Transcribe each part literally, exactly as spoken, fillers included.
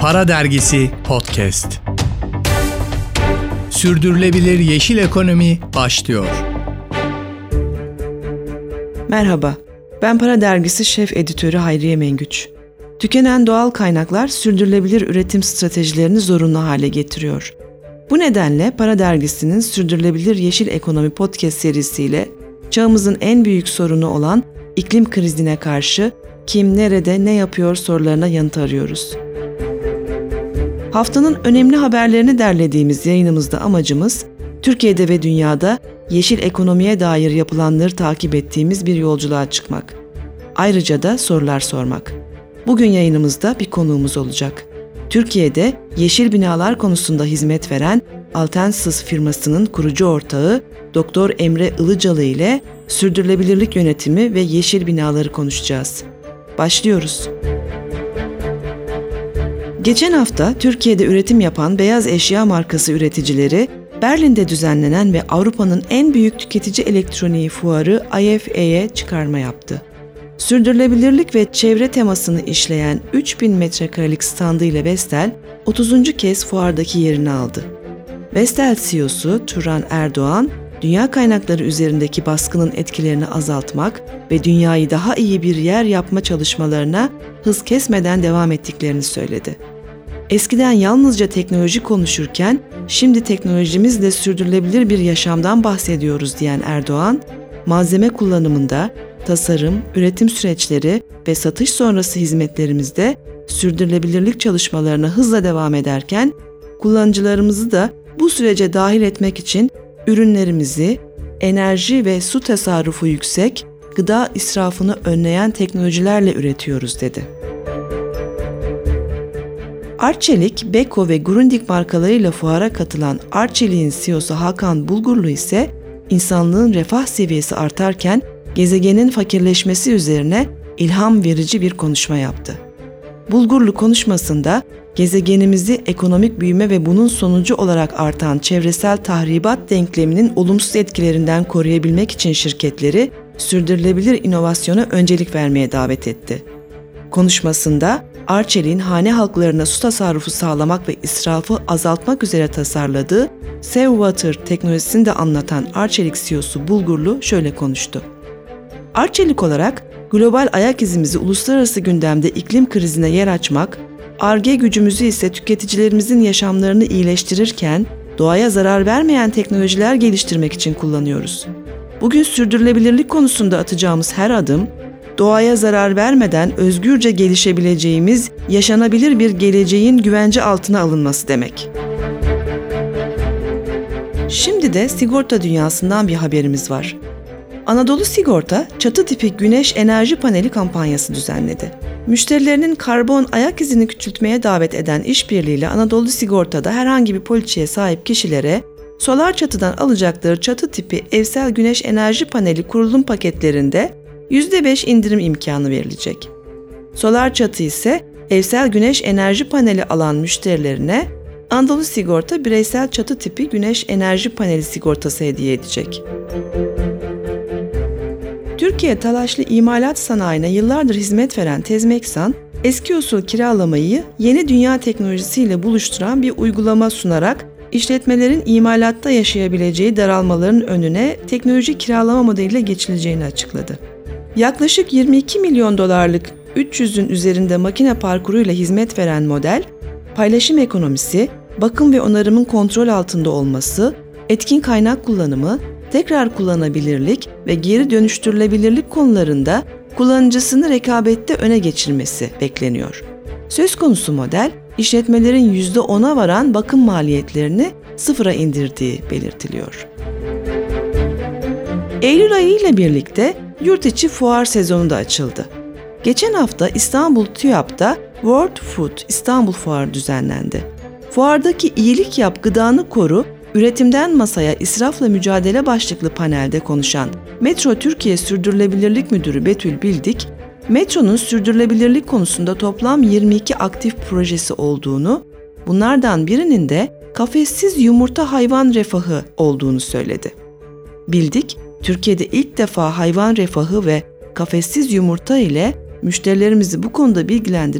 Para Dergisi Podcast. Sürdürülebilir yeşil ekonomi başlıyor. Merhaba, ben Para Dergisi Şef Editörü Hayriye Mengüç. Tükenen doğal kaynaklar sürdürülebilir üretim stratejilerini zorunlu hale getiriyor. Bu nedenle Para Dergisi'nin Sürdürülebilir Yeşil Ekonomi Podcast serisiyle çağımızın en büyük sorunu olan iklim krizine karşı kim, nerede, ne yapıyor sorularına yanıt arıyoruz. Haftanın önemli haberlerini derlediğimiz yayınımızda amacımız, Türkiye'de ve dünyada yeşil ekonomiye dair yapılanları takip ettiğimiz bir yolculuğa çıkmak. Ayrıca da sorular sormak. Bugün yayınımızda bir konuğumuz olacak. Türkiye'de yeşil binalar konusunda hizmet veren Altensus firmasının kurucu ortağı Doktor Emre Ilıcalı ile sürdürülebilirlik yönetimi ve yeşil binaları konuşacağız. Başlıyoruz. Geçen hafta Türkiye'de üretim yapan beyaz eşya markası üreticileri, Berlin'de düzenlenen ve Avrupa'nın en büyük tüketici elektroniği fuarı I F E'ye çıkarma yaptı. Sürdürülebilirlik ve çevre temasını işleyen üç bin metrekarelik standı ile Vestel, otuzuncu kez fuardaki yerini aldı. Vestel C E O'su Turan Erdoğan, dünya kaynakları üzerindeki baskının etkilerini azaltmak ve dünyayı daha iyi bir yer yapma çalışmalarına hız kesmeden devam ettiklerini söyledi. Eskiden yalnızca teknoloji konuşurken, şimdi teknolojimizle sürdürülebilir bir yaşamdan bahsediyoruz diyen Erdoğan, malzeme kullanımında, tasarım, üretim süreçleri ve satış sonrası hizmetlerimizde sürdürülebilirlik çalışmalarına hızla devam ederken, kullanıcılarımızı da bu sürece dahil etmek için ürünlerimizi enerji ve su tasarrufu yüksek, gıda israfını önleyen teknolojilerle üretiyoruz dedi. Arçelik, Beko ve Grundig markalarıyla fuara katılan Arçelik'in C E O'su Hakan Bulgurlu ise insanlığın refah seviyesi artarken gezegenin fakirleşmesi üzerine ilham verici bir konuşma yaptı. Bulgurlu konuşmasında gezegenimizi ekonomik büyüme ve bunun sonucu olarak artan çevresel tahribat denkleminin olumsuz etkilerinden koruyabilmek için şirketleri sürdürülebilir inovasyona öncelik vermeye davet etti. Konuşmasında Arçelik'in hane halklarına su tasarrufu sağlamak ve israfı azaltmak üzere tasarladığı Save Water teknolojisini de anlatan Arçelik C E O'su Bulgurlu şöyle konuştu. Arçelik olarak global ayak izimizi uluslararası gündemde iklim krizine yer açmak, Ar-Ge gücümüzü ise tüketicilerimizin yaşamlarını iyileştirirken doğaya zarar vermeyen teknolojiler geliştirmek için kullanıyoruz. Bugün sürdürülebilirlik konusunda atacağımız her adım, doğaya zarar vermeden özgürce gelişebileceğimiz, yaşanabilir bir geleceğin güvence altına alınması demek. Şimdi de sigorta dünyasından bir haberimiz var. Anadolu Sigorta, çatı tipi güneş enerji paneli kampanyası düzenledi. Müşterilerinin karbon ayak izini küçültmeye davet eden işbirliğiyle Anadolu Sigorta'da herhangi bir poliçeye sahip kişilere solar çatıdan alacakları çatı tipi evsel güneş enerji paneli kurulum paketlerinde yüzde beş indirim imkanı verilecek. Solar çatı ise evsel güneş enerji paneli alan müşterilerine Anadolu Sigorta bireysel çatı tipi güneş enerji paneli sigortası hediye edecek. Türkiye Talaşlı İmalat Sanayi'ne yıllardır hizmet veren Tezmeksan, eski usul kiralamayı yeni dünya teknolojisiyle buluşturan bir uygulama sunarak işletmelerin imalatta yaşayabileceği daralmaların önüne teknoloji kiralama modeliyle geçileceğini açıkladı. Yaklaşık yirmi iki milyon dolarlık üç yüzün üzerinde makine parkuruyla hizmet veren model, paylaşım ekonomisi, bakım ve onarımın kontrol altında olması, etkin kaynak kullanımı, tekrar kullanabilirlik ve geri dönüştürülebilirlik konularında kullanıcısını rekabette öne geçirmesi bekleniyor. Söz konusu model, işletmelerin yüzde ona varan bakım maliyetlerini sıfıra indirdiği belirtiliyor. Eylül ayı ile birlikte yurt içi fuar sezonu da açıldı. Geçen hafta İstanbul TÜYAP'ta World Food İstanbul Fuarı düzenlendi. Fuardaki iyilik yap gıdanı koru, üretimden masaya israfla mücadele başlıklı panelde konuşan Metro Türkiye Sürdürülebilirlik Müdürü Betül Bildik, Metro'nun sürdürülebilirlik konusunda toplam yirmi iki aktif projesi olduğunu, bunlardan birinin de kafessiz yumurta hayvan refahı olduğunu söyledi. Bildik, Türkiye'de ilk defa hayvan refahı ve kafessiz yumurta ile müşterilerimizi bu konuda bilgilendirip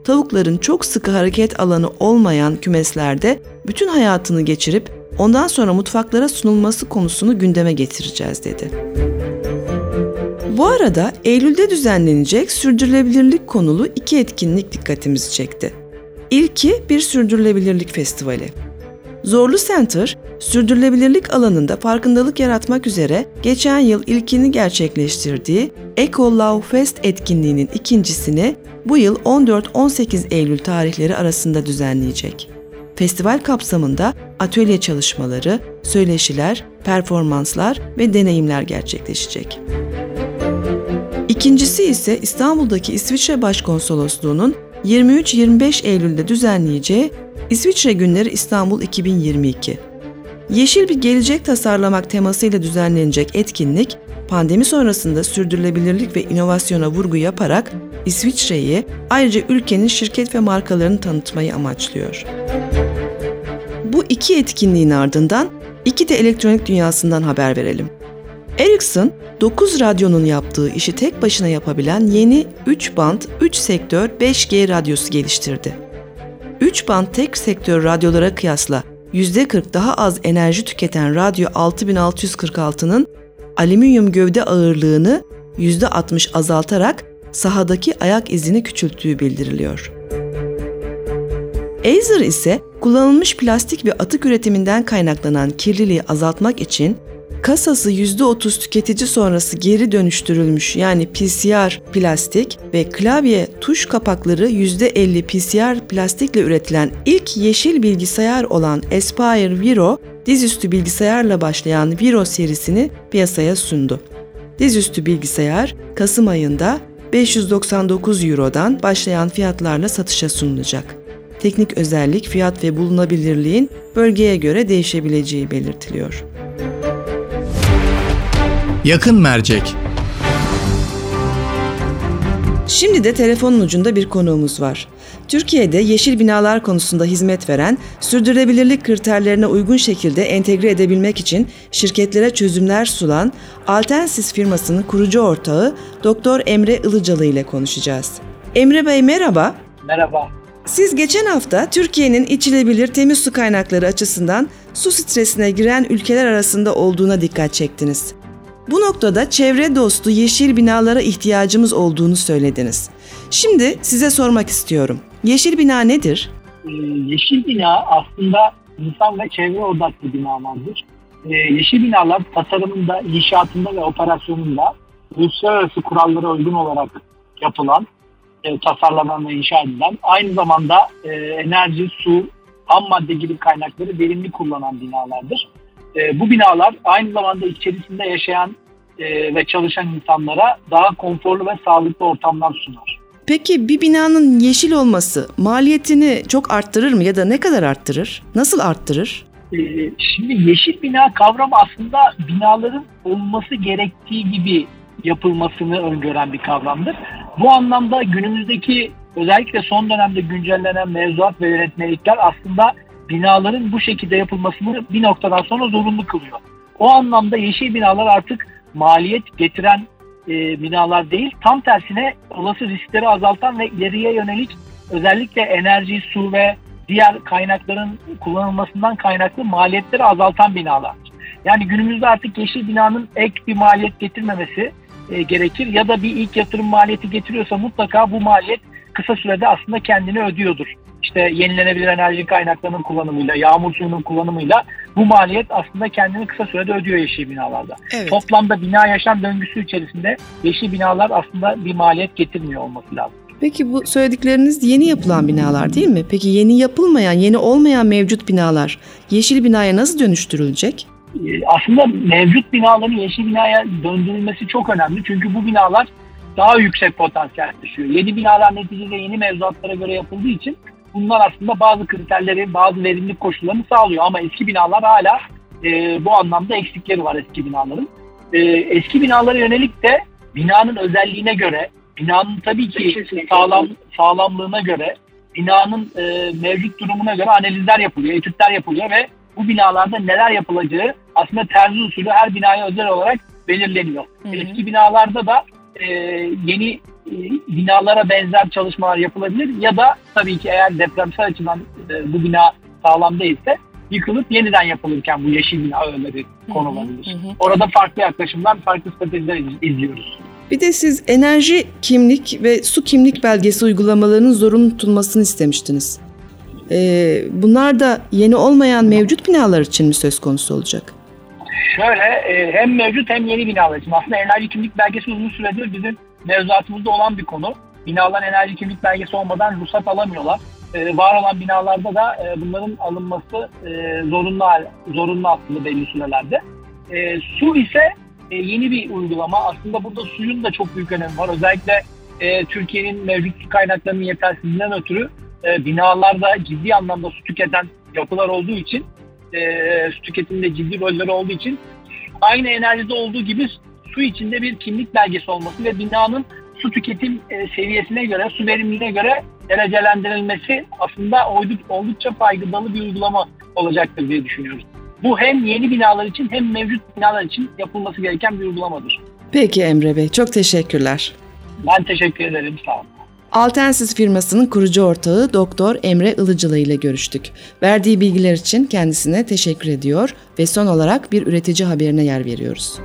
tavukların çok sıkı hareket alanı olmayan kümeslerde bütün hayatını geçirip ondan sonra mutfaklara sunulması konusunu gündeme getireceğiz dedi. Bu arada Eylül'de düzenlenecek sürdürülebilirlik konulu iki etkinlik dikkatimizi çekti. İlki bir sürdürülebilirlik festivali. Zorlu Center, sürdürülebilirlik alanında farkındalık yaratmak üzere geçen yıl ilkini gerçekleştirdiği Eco Love Fest etkinliğinin ikincisini bu yıl on dört on sekiz Eylül tarihleri arasında düzenleyecek. Festival kapsamında atölye çalışmaları, söyleşiler, performanslar ve deneyimler gerçekleşecek. İkincisi ise İstanbul'daki İsviçre Başkonsolosluğu'nun yirmi üç yirmi beş Eylül'de düzenleyeceği İsviçre Günleri İstanbul iki bin yirmi iki. Yeşil bir gelecek tasarlamak temasıyla düzenlenecek etkinlik, pandemi sonrasında sürdürülebilirlik ve inovasyona vurgu yaparak İsviçre'yi, ayrıca ülkenin şirket ve markalarını tanıtmayı amaçlıyor. Bu iki etkinliğin ardından iki de elektronik dünyasından haber verelim. Ericsson, dokuz radyonun yaptığı işi tek başına yapabilen yeni üç band, üç sektör beş G radyosu geliştirdi. üç band tek sektör radyolara kıyasla yüzde kırk daha az enerji tüketen radyo altı bin altı yüz kırk altı'nın alüminyum gövde ağırlığını yüzde altmış azaltarak sahadaki ayak izini küçülttüğü bildiriliyor. Acer ise kullanılmış plastik ve atık üretiminden kaynaklanan kirliliği azaltmak için kasası yüzde otuz tüketici sonrası geri dönüştürülmüş yani P C R plastik ve klavye tuş kapakları yüzde elli P C R plastikle üretilen ilk yeşil bilgisayar olan Aspire Viro, dizüstü bilgisayarla başlayan Viro serisini piyasaya sundu. Dizüstü bilgisayar Kasım ayında beş yüz doksan dokuz Euro'dan başlayan fiyatlarla satışa sunulacak. Teknik özellik, fiyat ve bulunabilirliğin bölgeye göre değişebileceği belirtiliyor. Yakın mercek. Şimdi de telefonun ucunda bir konuğumuz var. Türkiye'de yeşil binalar konusunda hizmet veren, sürdürülebilirlik kriterlerine uygun şekilde entegre edebilmek için şirketlere çözümler sunan Altensis firmasının kurucu ortağı Doktor Emre Ilıcalı ile konuşacağız. Emre Bey merhaba. Merhaba. Siz geçen hafta Türkiye'nin içilebilir temiz su kaynakları açısından su stresine giren ülkeler arasında olduğuna dikkat çektiniz. Bu noktada çevre dostu yeşil binalara ihtiyacımız olduğunu söylediniz. Şimdi size sormak istiyorum. Yeşil bina nedir? Ee, yeşil bina aslında insan ve çevre odaklı binalardır. Ee, yeşil binalar tasarımında, inşaatında ve operasyonunda uluslararası kurallara uygun olarak yapılan, e, tasarlanan ve inşa edilen, aynı zamanda e, enerji, su, ham madde gibi kaynakları verimli kullanan binalardır. E, bu binalar aynı zamanda içerisinde yaşayan e, ve çalışan insanlara daha konforlu ve sağlıklı ortamlar sunar. Peki bir binanın yeşil olması maliyetini çok arttırır mı ya da ne kadar arttırır? Nasıl arttırır? E, şimdi yeşil bina kavramı aslında binaların olması gerektiği gibi yapılmasını öngören bir kavramdır. Bu anlamda günümüzdeki özellikle son dönemde güncellenen mevzuat ve yönetmelikler aslında binaların bu şekilde yapılmasını bir noktadan sonra zorunlu kılıyor. O anlamda yeşil binalar artık maliyet getiren e, binalar değil, tam tersine olası riskleri azaltan ve ileriye yönelik özellikle enerji, su ve diğer kaynakların kullanılmasından kaynaklı maliyetleri azaltan binalardır. Yani günümüzde artık yeşil binanın ek bir maliyet getirmemesi e, gerekir ya da bir ilk yatırım maliyeti getiriyorsa mutlaka bu maliyet kısa sürede aslında kendini ödüyordur. İşte yenilenebilir enerji kaynaklarının kullanımıyla, yağmur suyunun kullanımıyla bu maliyet aslında kendini kısa sürede ödüyor yeşil binalarda. Evet. Toplamda bina yaşam döngüsü içerisinde yeşil binalar aslında bir maliyet getirmiyor olması lazım. Peki bu söyledikleriniz yeni yapılan binalar değil mi? Peki yeni yapılmayan, yeni olmayan mevcut binalar yeşil binaya nasıl dönüştürülecek? Aslında mevcut binaların yeşil binaya döndürülmesi çok önemli. Çünkü bu binalar daha yüksek potansiyel taşıyor. Yeni binalar neticede yeni mevzuatlara göre yapıldığı için bunlar aslında bazı kriterleri, bazı verimlilik koşullarını sağlıyor. Ama eski binalar hala e, bu anlamda eksikleri var eski binaların. E, eski binalara yönelik de binanın özelliğine göre, binanın tabii ki sağlam sağlamlığına göre, binanın e, mevcut durumuna göre analizler yapılıyor, etütler yapılıyor ve bu binalarda neler yapılacağı aslında terzi usulü her binaya özel olarak belirleniyor. Hı hı. Eski binalarda da e, yeni binalara benzer çalışmalar yapılabilir ya da tabii ki eğer depremsel açıdan e, bu bina sağlam değilse yıkılıp yeniden yapılırken bu yeşil bina öğeleri konulabilir. Hı hı. Orada farklı yaklaşımlar, farklı stratejiler izliyoruz. Bir de siz enerji kimlik ve su kimlik belgesi uygulamalarının zorunlu tutulmasını istemiştiniz. Ee, bunlar da yeni olmayan mevcut binalar için mi söz konusu olacak? Şöyle, e, hem mevcut hem yeni binalar için. Aslında enerji kimlik belgesi uzun süredir bizim mevzuatımızda olan bir konu. Binalar enerji kimlik belgesi olmadan ruhsat alamıyorlar. E, var olan binalarda da e, bunların alınması e, zorunlu zorunlu aslında belli sürelerde. E, su ise e, yeni bir uygulama. Aslında burada suyun da çok büyük önemi var. Özellikle e, Türkiye'nin mevcut su kaynaklarının yetersizliğinden ötürü e, binalarda ciddi anlamda su tüketen yapılar olduğu için, e, su tüketiminde ciddi rolleri olduğu için aynı enerjide olduğu gibi su içinde bir kimlik belgesi olması ve binanın su tüketim e, seviyesine göre, su verimliliğine göre derecelendirilmesi aslında oldukça faydalı bir uygulama olacaktır diye düşünüyoruz. Bu hem yeni binalar için hem mevcut binalar için yapılması gereken bir uygulamadır. Peki Emre Bey, çok teşekkürler. Ben teşekkür ederim, sağ olun. Altensis firmasının kurucu ortağı Doktor Emre Ilıcılı ile görüştük. Verdiği bilgiler için kendisine teşekkür ediyor ve son olarak bir üretici haberine yer veriyoruz.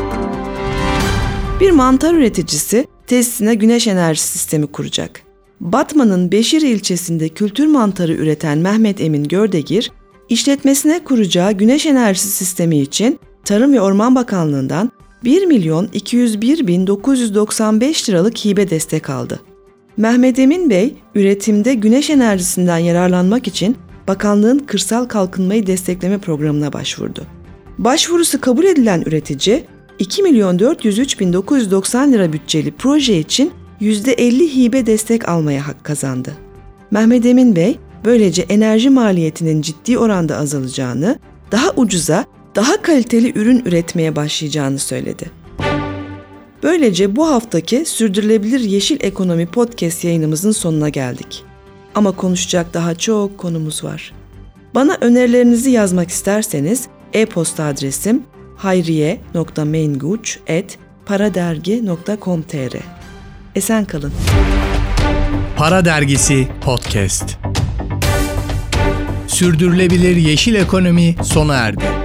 Bir mantar üreticisi tesisine güneş enerji sistemi kuracak. Batman'ın Beşiri ilçesinde kültür mantarı üreten Mehmet Emin Gördegir, işletmesine kuracağı güneş enerjisi sistemi için Tarım ve Orman Bakanlığı'ndan bir milyon iki yüz bir bin dokuz yüz doksan beş liralık hibe destek aldı. Mehmet Emin Bey, üretimde güneş enerjisinden yararlanmak için bakanlığın Kırsal Kalkınmayı Destekleme Programı'na başvurdu. Başvurusu kabul edilen üretici, iki milyon dört yüz üç bin dokuz yüz doksan lira bütçeli proje için yüzde elli hibe destek almaya hak kazandı. Mehmet Emin Bey, böylece enerji maliyetinin ciddi oranda azalacağını, daha ucuza, daha kaliteli ürün üretmeye başlayacağını söyledi. Böylece bu haftaki Sürdürülebilir Yeşil Ekonomi Podcast yayınımızın sonuna geldik. Ama konuşacak daha çok konumuz var. Bana önerilerinizi yazmak isterseniz e-posta adresim hayriye nokta menguç at paradergi nokta com nokta tr. Esen kalın. Para Dergisi Podcast. Sürdürülebilir Yeşil Ekonomi sona erdi.